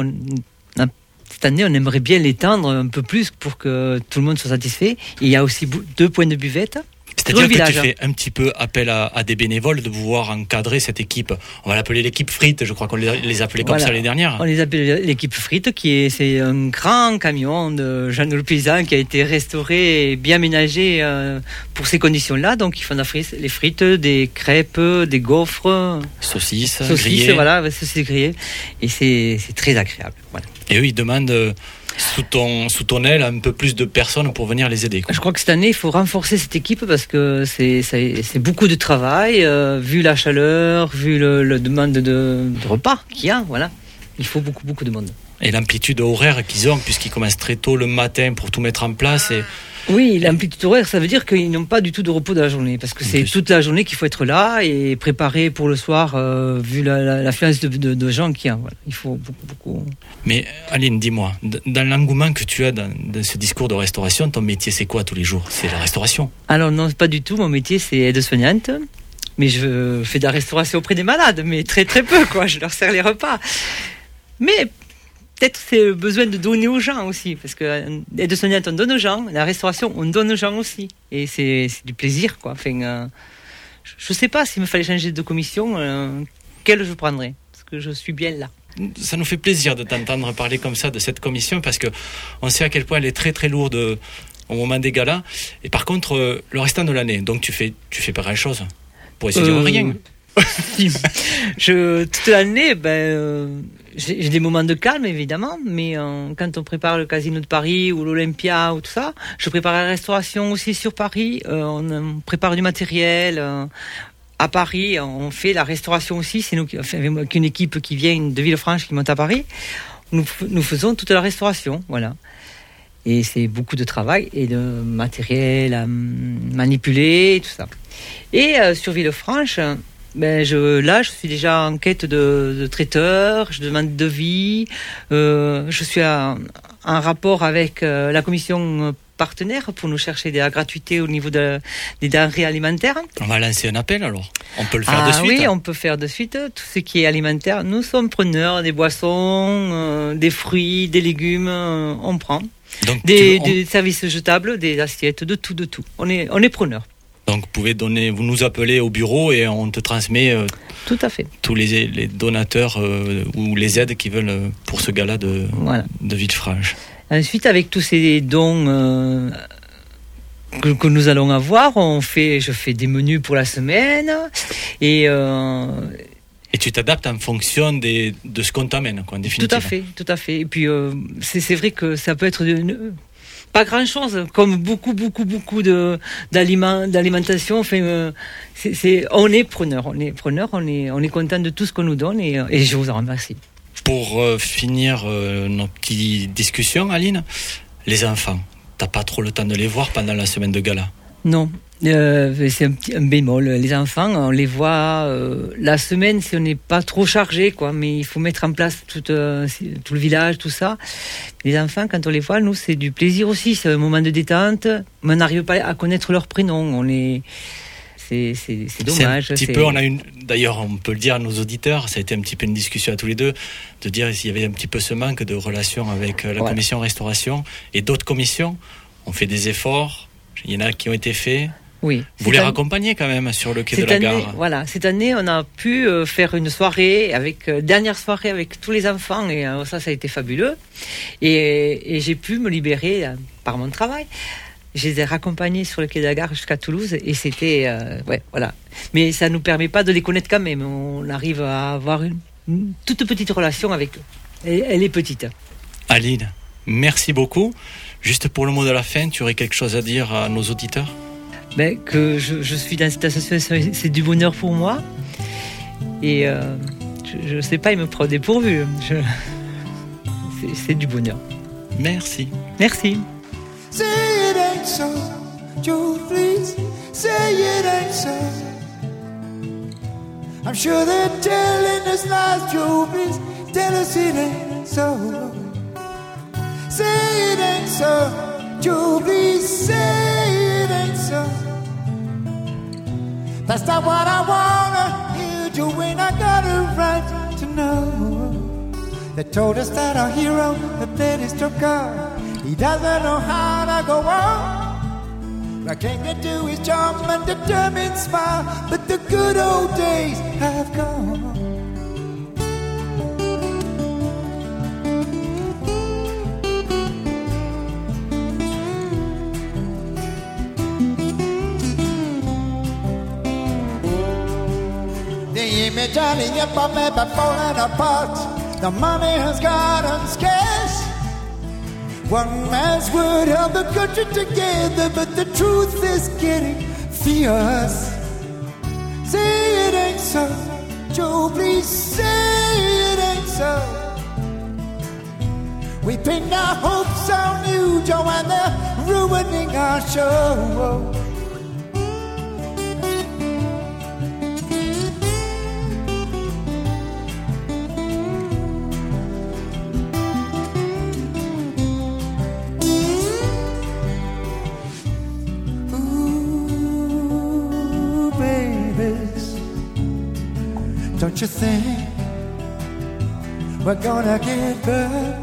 [SPEAKER 10] Cette année, on aimerait bien l'étendre un peu plus pour que tout le monde soit satisfait. Et il y a aussi 2 points de buvette.
[SPEAKER 5] C'est-à-dire que tu fais un petit peu appel à des bénévoles de pouvoir encadrer cette équipe. On va l'appeler l'équipe frites, je crois qu'on les appelait comme ça l'année dernière.
[SPEAKER 10] On les appelle l'équipe frites, c'est un grand camion de Jean le Paysan qui a été restauré et bien aménagé pour ces conditions-là. Donc ils font les frites, des crêpes, des gaufres,
[SPEAKER 5] saucisses grillées.
[SPEAKER 10] Voilà, saucisses grillées. Et c'est très agréable. Voilà.
[SPEAKER 5] Et eux, ils demandent sous ton aile un peu plus de personnes pour venir les aider, quoi.
[SPEAKER 10] Je crois que cette année il faut renforcer cette équipe parce que c'est beaucoup de travail, vu la chaleur, vu le demande de repas qu'il y a, voilà. Il faut beaucoup de monde.
[SPEAKER 5] Et l'amplitude horaire qu'ils ont, puisqu'ils commencent très tôt le matin pour tout mettre en place.
[SPEAKER 10] Oui, l'amplitude horaire, ça veut dire qu'ils n'ont pas du tout de repos de la journée, parce que c'est toute la journée qu'il faut être là et préparer pour le soir, vu l'affluence de gens qu'il y a. Voilà. Il faut beaucoup.
[SPEAKER 5] Mais Aline, dis-moi, dans l'engouement que tu as dans ce discours de restauration, ton métier c'est quoi tous les jours? C'est la restauration? Alors non, pas du tout. Mon métier c'est aide-soignante, mais je fais de la restauration auprès des malades, mais très très peu, quoi. Je leur sers les repas. Mais peut-être c'est le besoin de donner aux gens aussi, parce que l'aide-soignante on donne aux gens, la restauration on donne aux gens aussi, et c'est du plaisir, quoi. Enfin, je sais pas s'il me fallait changer de commission, quelle je prendrais, parce que je suis bien là. Ça nous fait plaisir de t'entendre parler comme ça de cette commission, parce que on sait à quel point elle est très très lourde au moment des galas. Et par contre, le restant de l'année, donc tu fais pas grand chose pour essayer de rien.
[SPEAKER 10] Toute l'année, j'ai des moments de calme évidemment, mais quand on prépare le Casino de Paris ou l'Olympia ou tout ça, je prépare la restauration aussi sur Paris. On prépare du matériel. À Paris, on fait la restauration aussi. C'est nous, avec une équipe qui vient de Villefranche qui monte à Paris. Nous faisons toute la restauration, voilà. Et c'est beaucoup de travail et de matériel à manipuler, et tout ça. Et sur Villefranche, je suis déjà en quête de traiteur, je demande devis, je suis en rapport avec la commission partenaire pour nous chercher de la gratuité au niveau des denrées alimentaires.
[SPEAKER 5] On va lancer un appel alors. On peut le faire de suite.
[SPEAKER 10] Oui, on peut faire de suite tout ce qui est alimentaire. Nous sommes preneurs des boissons, des fruits, des légumes, on prend. Donc, des services jetables, des assiettes, de tout. On est preneurs.
[SPEAKER 5] Donc vous nous appelez au bureau et on te transmet
[SPEAKER 10] tout à fait.
[SPEAKER 5] Tous les donateurs ou les aides qu'ils veulent pour ce gala de Villefranche.
[SPEAKER 10] Ensuite, avec tous ces dons que nous allons avoir, je fais des menus pour la semaine et
[SPEAKER 5] tu t'adaptes en fonction de ce qu'on t'amène, quoi, en définitive.
[SPEAKER 10] Tout à fait. Et puis c'est vrai que ça peut être pas grand-chose, comme beaucoup d'alimentation. Enfin, on est preneur, on est content de tout ce qu'on nous donne et je vous en remercie.
[SPEAKER 5] Pour finir notre petite discussion, Aline, les enfants, t'as pas trop le temps de les voir pendant la semaine de gala?
[SPEAKER 10] Non, c'est un bémol. Les enfants, on les voit la semaine si on n'est pas trop chargé, quoi. Mais il faut mettre en place tout le village, tout ça. Les enfants, quand on les voit, nous, c'est du plaisir aussi. C'est un moment de détente. Mais on n'arrive pas à connaître leurs prénoms. C'est dommage.
[SPEAKER 5] D'ailleurs, on peut le dire à nos auditeurs, ça a été un petit peu une discussion à tous les deux, de dire s'il y avait un petit peu ce manque de relation avec la commission restauration et d'autres commissions. On fait des efforts, il y en a qui ont été faits.
[SPEAKER 10] Oui.
[SPEAKER 5] Vous les raccompagnez quand même sur le quai de la gare.
[SPEAKER 10] Voilà, cette année, on a pu faire une soirée, dernière soirée avec tous les enfants, et ça a été fabuleux. Et j'ai pu me libérer par mon travail. Je les ai raccompagnés sur le quai de la gare jusqu'à Toulouse et c'était... voilà. Mais ça ne nous permet pas de les connaître quand même. On arrive à avoir une toute petite relation avec eux. Elle est petite.
[SPEAKER 5] Aline, merci beaucoup. Juste pour le mot de la fin, tu aurais quelque chose à dire à nos auditeurs?
[SPEAKER 10] Que je suis dans cette association, c'est du bonheur pour moi. Et je ne sais pas, il me prend dépourvu. C'est du bonheur.
[SPEAKER 5] Merci.
[SPEAKER 10] Merci.
[SPEAKER 7] Say it ain't so, Joe, please say it ain't so. I'm sure they're telling us lies, Joe, please tell us it ain't so. Say it ain't so, Joe, please say it ain't so. That's not what I wanna hear, Joe, when I got a right to know. They told us that our hero had played his joker. He doesn't know how to go on. What can you do is jump and determined smile, but the good old days have gone. The image on the up of me but falling apart. The money has gotten scarce. One man's word held the country together, but the truth is getting fierce. Say it ain't so, Joe, please say it ain't so. We pinned our hopes on you, Joe, and they're ruining our show. Don't you think we're gonna get burnt?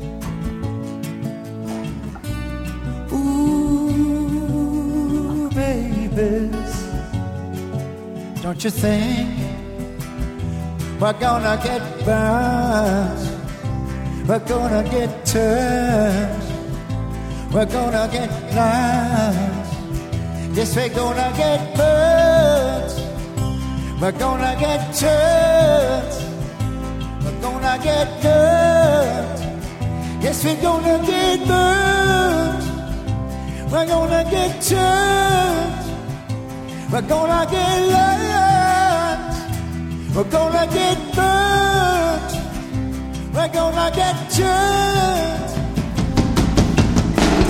[SPEAKER 7] Ooh, babies, don't you think we're gonna get burnt? We're gonna get turned. We're gonna get blind. Yes, we're gonna get burnt. We're gonna get turned. We're gonna get burnt. Yes, we're gonna get burnt. We're gonna get turned. We're gonna get learned. We're gonna get burnt. We're gonna get turned.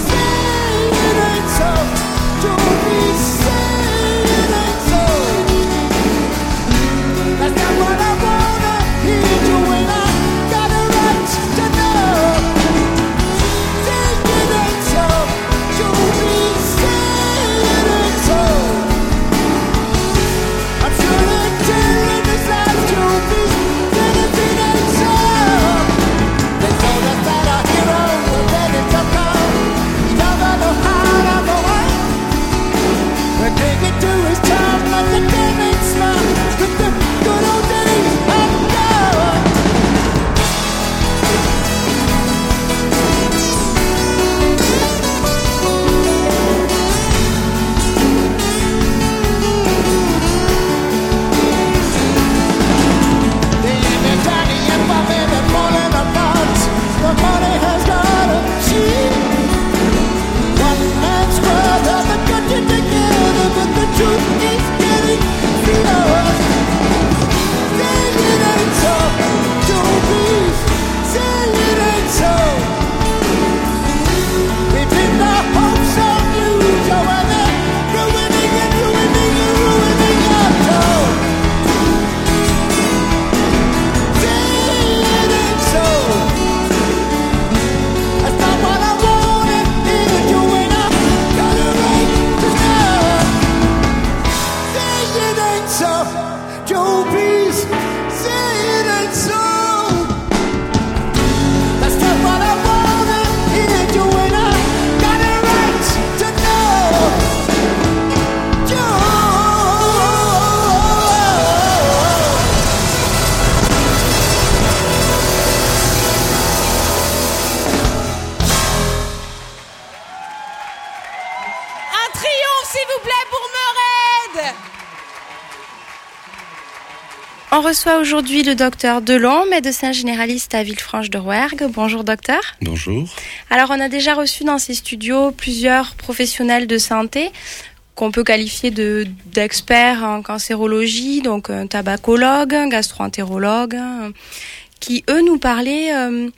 [SPEAKER 2] On reçoit aujourd'hui le docteur Delon, médecin généraliste à Villefranche-de-Rouergue. Bonjour docteur.
[SPEAKER 11] Bonjour.
[SPEAKER 2] Alors on a déjà reçu dans ces studios plusieurs professionnels de santé qu'on peut qualifier d'experts en cancérologie, donc un tabacologue, un gastro-entérologue, qui eux nous parlaient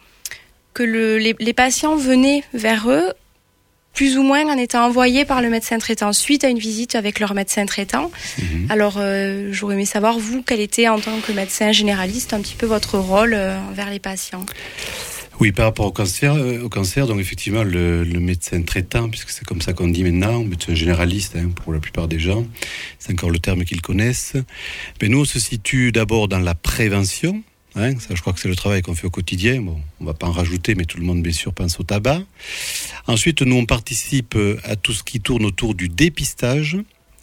[SPEAKER 2] que les patients venaient vers eux plus ou moins en étant envoyés par le médecin traitant suite à une visite avec leur médecin traitant. Alors, j'aurais aimé savoir, vous, quel était en tant que médecin généraliste un petit peu votre rôle envers les patients.
[SPEAKER 11] Oui, par rapport au cancer, donc effectivement, le médecin traitant, puisque c'est comme ça qu'on dit maintenant, médecin généraliste, pour la plupart des gens, c'est encore le terme qu'ils connaissent. Mais nous, on se situe d'abord dans la prévention. Ça, je crois que c'est le travail qu'on fait au quotidien. Bon, on ne va pas en rajouter, mais tout le monde, bien sûr, pense au tabac. Ensuite, nous, on participe à tout ce qui tourne autour du dépistage.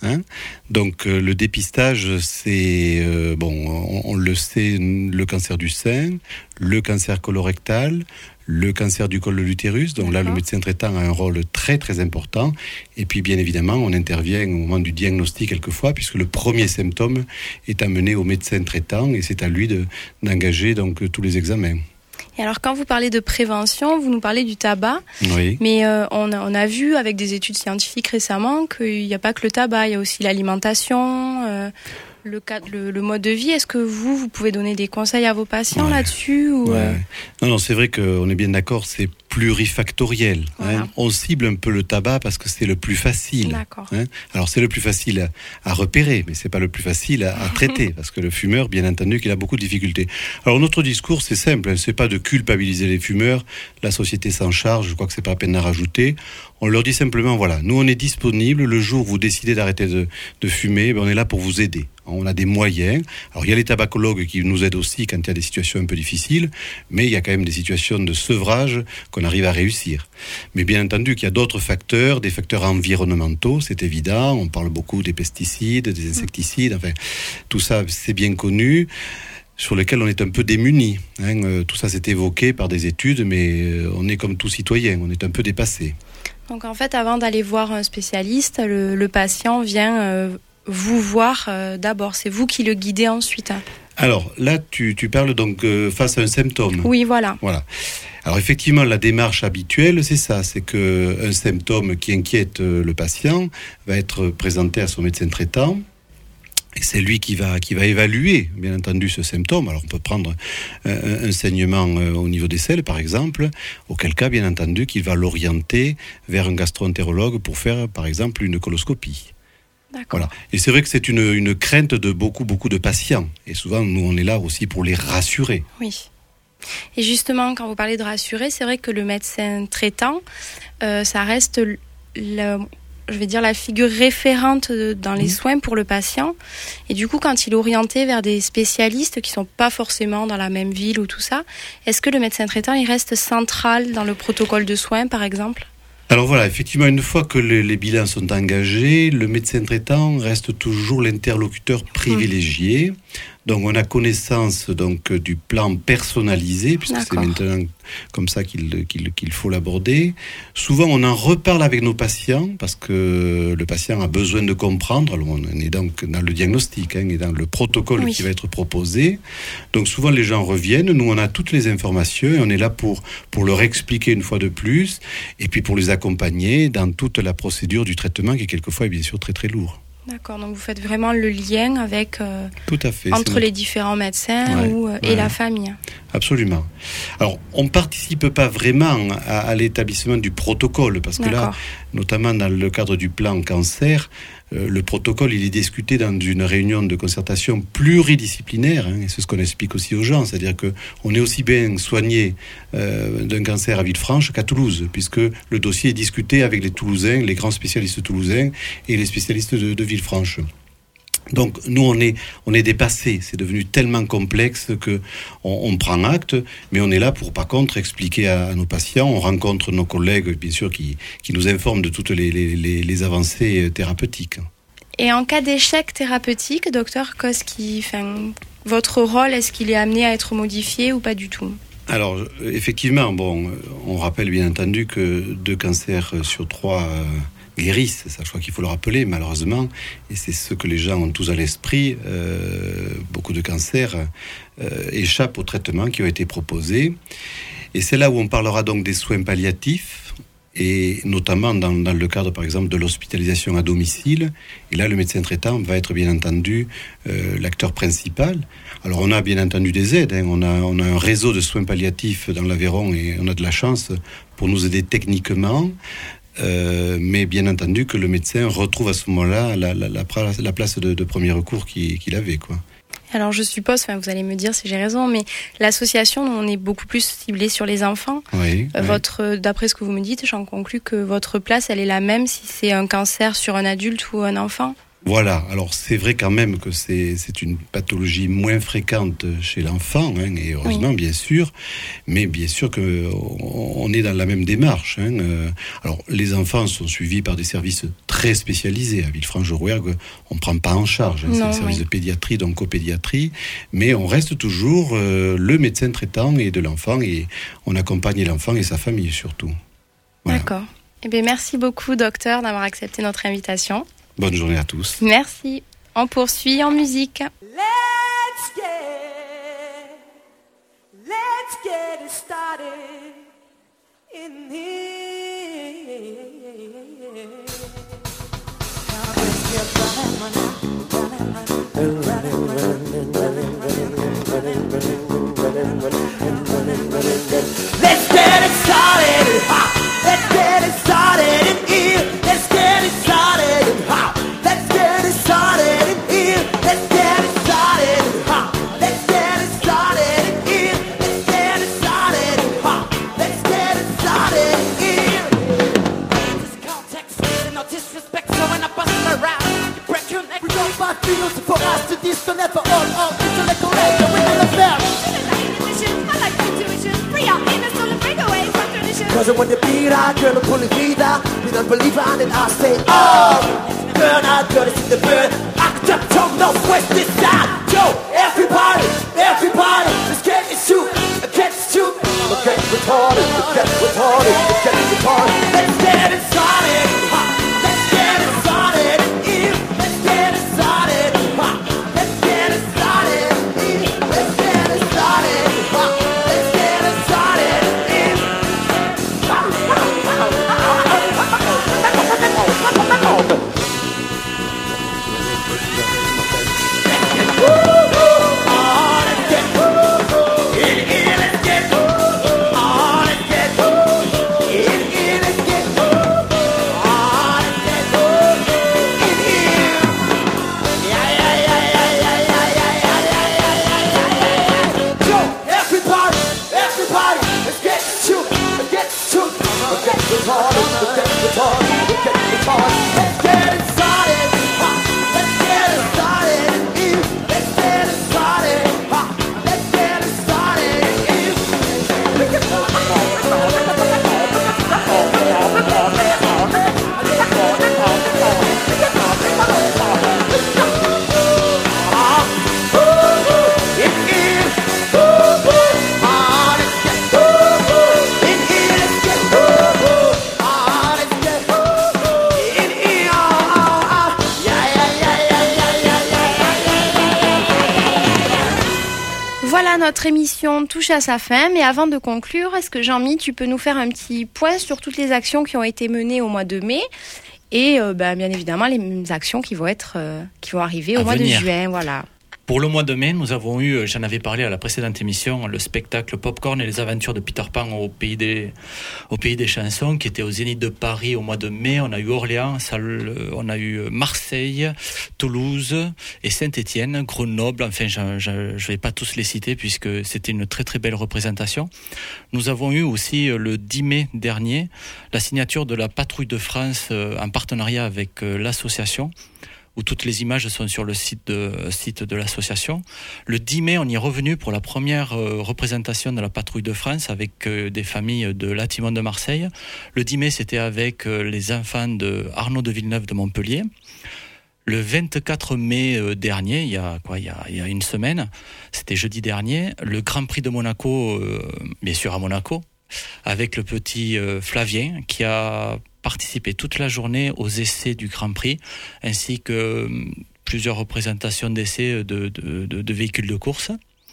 [SPEAKER 11] Donc, le dépistage, c'est, on le sait, le cancer du sein, le cancer colorectal, le cancer du col de l'utérus. Donc là, le médecin traitant a un rôle très, très important. Et puis, bien évidemment, on intervient au moment du diagnostic quelquefois, puisque le premier symptôme est amené au médecin traitant et c'est à lui d'engager donc tous les examens.
[SPEAKER 2] Et alors, quand vous parlez de prévention, vous nous parlez du tabac.
[SPEAKER 11] Oui.
[SPEAKER 2] Mais on a vu avec des études scientifiques récemment qu'il n'y a pas que le tabac, il y a aussi l'alimentation, le mode de vie. Est-ce que vous pouvez donner des conseils à vos patients là-dessus ou
[SPEAKER 11] Non, c'est vrai qu'on est bien d'accord, c'est plurifactoriel.
[SPEAKER 2] Voilà.
[SPEAKER 11] On cible un peu le tabac parce que c'est le plus facile.
[SPEAKER 2] D'accord.
[SPEAKER 11] Alors c'est le plus facile à repérer, mais c'est pas le plus facile à traiter, parce que le fumeur, bien entendu, qu'il a beaucoup de difficultés. Alors notre discours, c'est simple, c'est pas de culpabiliser les fumeurs, la société s'en charge, je crois que c'est pas la peine d'en rajouter. On leur dit simplement, voilà, nous on est disponible, le jour où vous décidez d'arrêter de fumer, on est là pour vous aider. On a des moyens. Alors il y a les tabacologues qui nous aident aussi quand il y a des situations un peu difficiles, mais il y a quand même des situations de sevrage qu'on arrive à réussir. Mais bien entendu qu'il y a d'autres facteurs, des facteurs environnementaux, c'est évident. On parle beaucoup des pesticides, des insecticides, enfin tout ça c'est bien connu, sur lesquels on est un peu démunis. Tout ça c'est évoqué par des études, mais on est comme tout citoyen, on est un peu dépassé.
[SPEAKER 2] Donc en fait, avant d'aller voir un spécialiste, le patient vient vous voir d'abord. C'est vous qui le guidez ensuite.
[SPEAKER 11] Alors là, tu parles donc face à un symptôme.
[SPEAKER 2] Oui, voilà.
[SPEAKER 11] Alors effectivement, la démarche habituelle, c'est ça, c'est qu'un symptôme qui inquiète le patient va être présenté à son médecin traitant. Et c'est lui qui va évaluer, bien entendu, ce symptôme. Alors, on peut prendre un saignement au niveau des selles, par exemple, auquel cas, bien entendu, qu'il va l'orienter vers un gastro-entérologue pour faire, par exemple, une coloscopie.
[SPEAKER 2] D'accord.
[SPEAKER 11] Voilà. Et c'est vrai que c'est une crainte de beaucoup de patients. Et souvent, nous, on est là aussi pour les rassurer.
[SPEAKER 2] Oui. Et justement, quand vous parlez de rassurer, c'est vrai que le médecin traitant, ça reste la figure référente dans les soins pour le patient. Et du coup, quand il est orienté vers des spécialistes qui sont pas forcément dans la même ville ou tout ça, est-ce que le médecin traitant, il reste central dans le protocole de soins, par exemple ?
[SPEAKER 11] Alors voilà, effectivement, une fois que les bilans sont engagés, le médecin traitant reste toujours l'interlocuteur privilégié. Donc on a connaissance donc du plan personnalisé, puisque c'est maintenant comme ça qu'il faut l'aborder. Souvent on en reparle avec nos patients, parce que le patient a besoin de comprendre. Alors on est donc dans le diagnostic, et dans le protocole qui va être proposé. Donc souvent les gens reviennent, nous on a toutes les informations, et on est là pour leur expliquer une fois de plus, et puis pour les accompagner dans toute la procédure du traitement, qui quelquefois est bien sûr très très lourd.
[SPEAKER 2] D'accord, donc vous faites vraiment le lien avec
[SPEAKER 11] tout à fait,
[SPEAKER 2] entre les différents médecins et la famille.
[SPEAKER 11] Absolument. Alors, on ne participe pas vraiment à l'établissement du protocole, parce que là, notamment dans le cadre du plan cancer, le protocole, il est discuté dans une réunion de concertation pluridisciplinaire, et c'est ce qu'on explique aussi aux gens, c'est-à-dire qu'on est aussi bien soigné d'un cancer à Villefranche qu'à Toulouse, puisque le dossier est discuté avec les Toulousains, les grands spécialistes toulousains et les spécialistes de Villefranche. Donc nous on est dépassés, c'est devenu tellement complexe que on prend acte, mais on est là pour par contre expliquer à nos patients. On rencontre nos collègues bien sûr qui nous informent de toutes les avancées thérapeutiques.
[SPEAKER 2] Et en cas d'échec thérapeutique, docteur, votre rôle, est-ce qu'il est amené à être modifié ou pas du tout ?
[SPEAKER 11] Alors effectivement, on rappelle bien entendu que 2 cancers sur 3 guérissent. Ça, je crois qu'il faut le rappeler, malheureusement. Et c'est ce que les gens ont tous à l'esprit. Beaucoup de cancers échappent aux traitements qui ont été proposés. Et c'est là où on parlera donc des soins palliatifs, et notamment dans le cadre, par exemple, de l'hospitalisation à domicile. Et là, le médecin traitant va être, bien entendu, l'acteur principal. Alors, on a bien entendu des aides. On a un réseau de soins palliatifs dans l'Aveyron, et on a de la chance pour nous aider techniquement. Mais bien entendu que le médecin retrouve à ce moment-là la place de premier recours qu'il avait, quoi.
[SPEAKER 2] Alors je suppose, vous allez me dire si j'ai raison, mais l'association, on est beaucoup plus ciblé sur les enfants.
[SPEAKER 11] Oui,
[SPEAKER 2] d'après ce que vous me dites, j'en conclus que votre place, elle est la même si c'est un cancer sur un adulte ou un enfant.
[SPEAKER 11] Voilà, alors c'est vrai quand même que c'est une pathologie moins fréquente chez l'enfant, et heureusement, bien sûr, mais bien sûr qu'on est dans la même démarche. Alors les enfants sont suivis par des services très spécialisés. À Villefranche-de-Rouergue, on ne prend pas en charge, c'est des services de pédiatrie, d'oncopédiatrie, mais on reste toujours le médecin traitant et de l'enfant, et on accompagne l'enfant et sa famille surtout. Voilà.
[SPEAKER 2] D'accord. Eh bien, merci beaucoup, docteur, d'avoir accepté notre invitation.
[SPEAKER 11] Bonne journée à tous.
[SPEAKER 2] Merci. On poursuit en musique.
[SPEAKER 7] Let's get it started in here. Let's get it started. Let's get it started in here. Let's get it started. Let's get it started in here. Let's get it started. Let's get it started in here. Let's get it started. Let's get it started in here. This context is no disrespect, so when I bust around, you break your neck. We don't buy feels for us to disconnect for all intellect collector with the bell. I like intuition, free our inner soul and break away from tradition. Cause when the beat out, girl, I'm pulling me down. We don't believe on it, I say, oh, burn out, girl, it's in the burn. Act up, tongue, no, west, this side. Yo, everybody, let's get it shoot, get it shoot. Let's get retarded, let's get retarded, let's get retarded. Let's get it started, let's get it started. Let's get it started, let's get it started. Let's get it started, let's get it started.
[SPEAKER 2] Notre émission touche à sa fin, mais avant de conclure, est-ce que Jean-Mi, tu peux nous faire un petit point sur toutes les actions qui ont été menées au mois de mai et bien évidemment les actions qui vont arriver au mois de juin, voilà.
[SPEAKER 5] Pour le mois de mai, nous avons eu, j'en avais parlé à la précédente émission, le spectacle Popcorn et les aventures de Peter Pan au pays des chansons, qui était au Zénith de Paris au mois de mai. On a eu Orléans, on a eu Marseille, Toulouse et Saint-Étienne, Grenoble. Enfin, je vais pas tous les citer puisque c'était une très très belle représentation. Nous avons eu aussi le 10 mai dernier la signature de la Patrouille de France en partenariat avec l'association, où toutes les images sont sur le site de l'association. Le 10 mai, on y est revenu pour la première représentation de la Patrouille de France avec des familles de Latimon de Marseille. Le 10 mai, c'était avec les enfants de Arnaud de Villeneuve de Montpellier. Le 24 mai dernier, il y a une semaine, c'était jeudi dernier, le Grand Prix de Monaco, bien sûr à Monaco, avec le petit Flavien qui a participer toute la journée aux essais du Grand Prix, ainsi que plusieurs représentations d'essais de véhicules de course.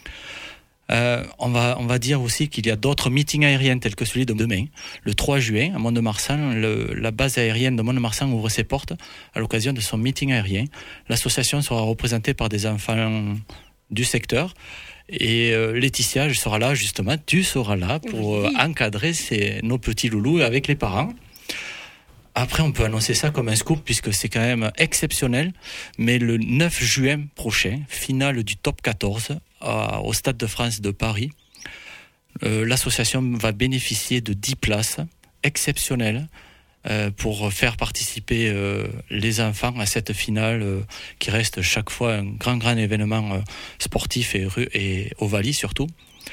[SPEAKER 5] On va dire aussi qu'il y a d'autres meetings aériens tels que celui de demain, le 3 juin, à Mont-de-Marsan. La base aérienne de Mont-de-Marsan ouvre ses portes à l'occasion de son meeting aérien. L'association sera représentée par des enfants du secteur. Et Laetitia, je serai là justement, tu seras là pour encadrer nos petits loulous avec les parents. Après, on peut annoncer ça comme un scoop puisque c'est quand même exceptionnel. Mais le 9 juin prochain, finale du top 14 au Stade de France de Paris, l'association va bénéficier de 10 places exceptionnelles pour faire participer les enfants à cette finale qui reste chaque fois un grand événement sportif et Ovalie surtout.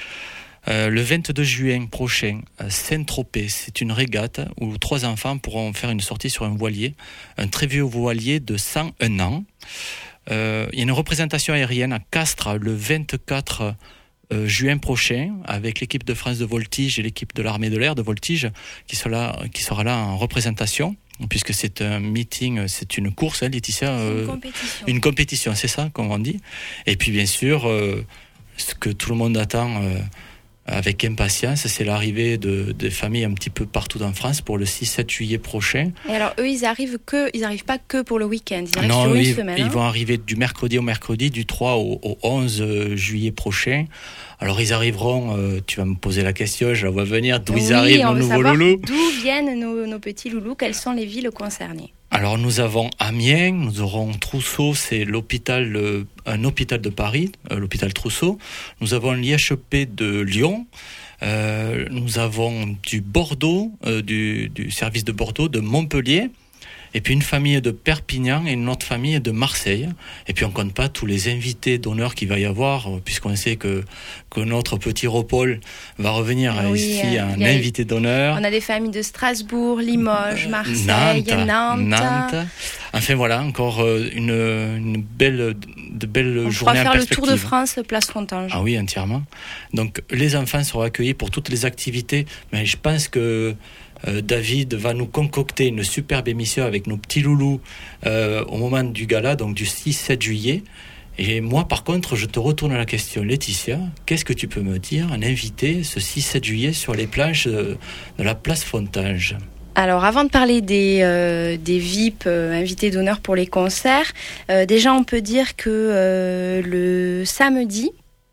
[SPEAKER 5] Le 22 juin prochain, Saint-Tropez, c'est une régate où 3 enfants pourront faire une sortie sur un voilier, un très vieux voilier de 101 ans. Il y a une représentation aérienne à Castres le 24 juin prochain avec l'équipe de France de voltige et l'équipe de l'armée de l'air de voltige qui sera là en représentation. Puisque c'est un meeting, c'est une course, hein, Laetitia, une compétition, c'est ça, comme on dit. Et puis bien sûr, ce que tout le monde attend avec impatience, c'est l'arrivée des familles un petit peu partout en France pour le 6-7 juillet prochain. Et alors eux, ils arrivent pas que pour le week-end, ils arrivent sur une semaine. Ils vont arriver du mercredi au mercredi, du 3 au 11 juillet prochain. Alors ils arriveront, tu vas me poser la question, je la vois venir, d'où ils arrivent nos nouveaux loulous. D'où viennent nos petits loulous, quelles sont les villes concernées? Alors nous avons Amiens, nous aurons Trousseau, c'est un hôpital de Paris, l'hôpital Trousseau. Nous avons l'IHP de Lyon. Nous avons du Bordeaux, du service de Bordeaux, de Montpellier. Et puis une famille de Perpignan et une autre famille de Marseille. Et puis on compte pas tous les invités d'honneur qu'il va y avoir, puisqu'on sait que notre petit Repol va revenir ici en invité d'honneur. On a des familles de Strasbourg, Limoges, Marseille, Nantes. Enfin voilà, encore une belle journée en perspective. On pourra faire le tour de France, place Fontanges. Ah oui, entièrement. Donc les enfants seront accueillis pour toutes les activités, mais je pense que David va nous concocter une superbe émission avec nos petits loulous au moment du gala, donc du 6-7 juillet. Et moi, par contre, je te retourne la question. Laetitia, qu'est-ce que tu peux me dire, un invité, ce 6-7 juillet, sur les plages de la place Fontanges? Alors, avant de parler des VIP invités d'honneur pour les concerts, déjà, on peut dire que le samedi,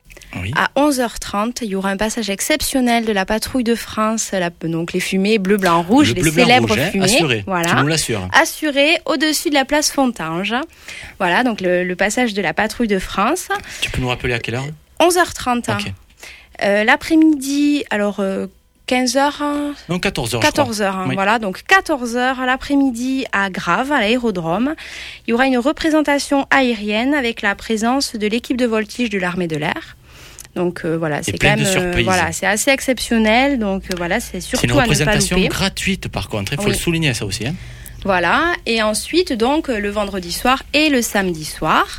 [SPEAKER 5] à 11h30, il y aura un passage exceptionnel de la patrouille de France, donc les fumées bleu, blanc, rouge, les célèbres fumées. Assuré, voilà, tu nous l'assures. Assuré au-dessus de la place Fontanges. Voilà, donc le passage de la patrouille de France. Tu peux nous rappeler à quelle heure? 11h30. Okay. L'après-midi, alors 15h. Non, 14h. 14h, oui. Voilà, donc 14h l'après-midi à Grave, à l'aérodrome. Il y aura une représentation aérienne avec la présence de l'équipe de voltige de l'armée de l'air. Donc voilà, c'est quand même c'est assez exceptionnel. Donc voilà, c'est surtout à ne pas louper. C'est une représentation gratuite par contre, il faut le souligner ça aussi. Hein. Voilà, et ensuite donc le vendredi soir et le samedi soir,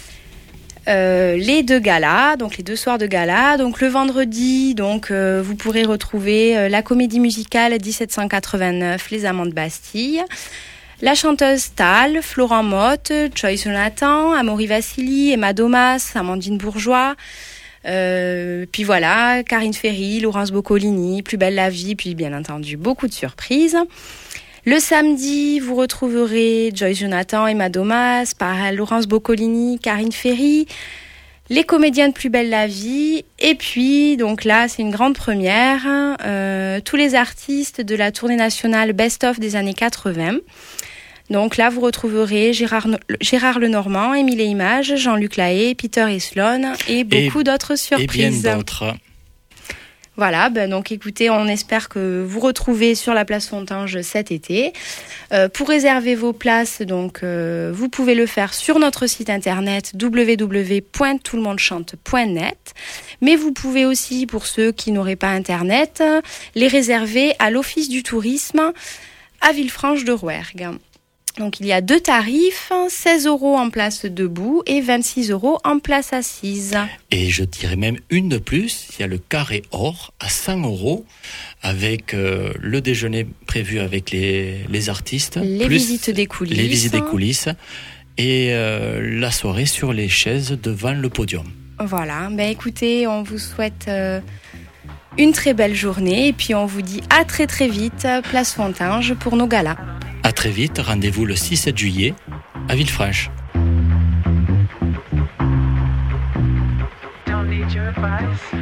[SPEAKER 5] les deux galas, donc les 2 soirs de gala. Donc le vendredi, donc vous pourrez retrouver la comédie musicale 1789, Les Amants de Bastille. La chanteuse Tal, Florent Motte, Joyce Jonathan, Amaury Vassili, Emma Domas, Amandine Bourgeois. Puis voilà, Karine Ferry, Laurence Boccolini, Plus belle la vie, puis bien entendu beaucoup de surprises. Le samedi, vous retrouverez Joyce Jonathan, Emma Domas, Laurence Boccolini, Karine Ferry, les comédiens de Plus belle la vie, et puis donc là c'est une grande première, tous les artistes de la tournée nationale Best of des années 80. Donc là, vous retrouverez Gérard Lenormand, Émile et Images, Jean-Luc Lahaye, Peter et Sloan et beaucoup d'autres surprises. Et bien d'autres. Voilà, donc écoutez, on espère que vous retrouvez sur la place Fontanges cet été. Pour réserver vos places, donc vous pouvez le faire sur notre site internet www.toutlemondechante.net. Mais vous pouvez aussi, pour ceux qui n'auraient pas internet, les réserver à l'Office du tourisme à Villefranche de Rouergue.
[SPEAKER 2] Donc il y a 2 tarifs, 16 € en place debout et 26 € en place assise.
[SPEAKER 5] Et je dirais même une de plus, il y a le carré or à 100 € avec le déjeuner prévu avec les artistes.
[SPEAKER 2] Les visites des coulisses.
[SPEAKER 5] Les visites des coulisses et la soirée sur les chaises devant le podium.
[SPEAKER 2] Voilà, écoutez, on vous souhaite une très belle journée et puis on vous dit à très très vite, place Fontanges pour nos galas.
[SPEAKER 5] À très vite, rendez-vous le 6-7 juillet à Villefranche.
[SPEAKER 7] Don't need your advice.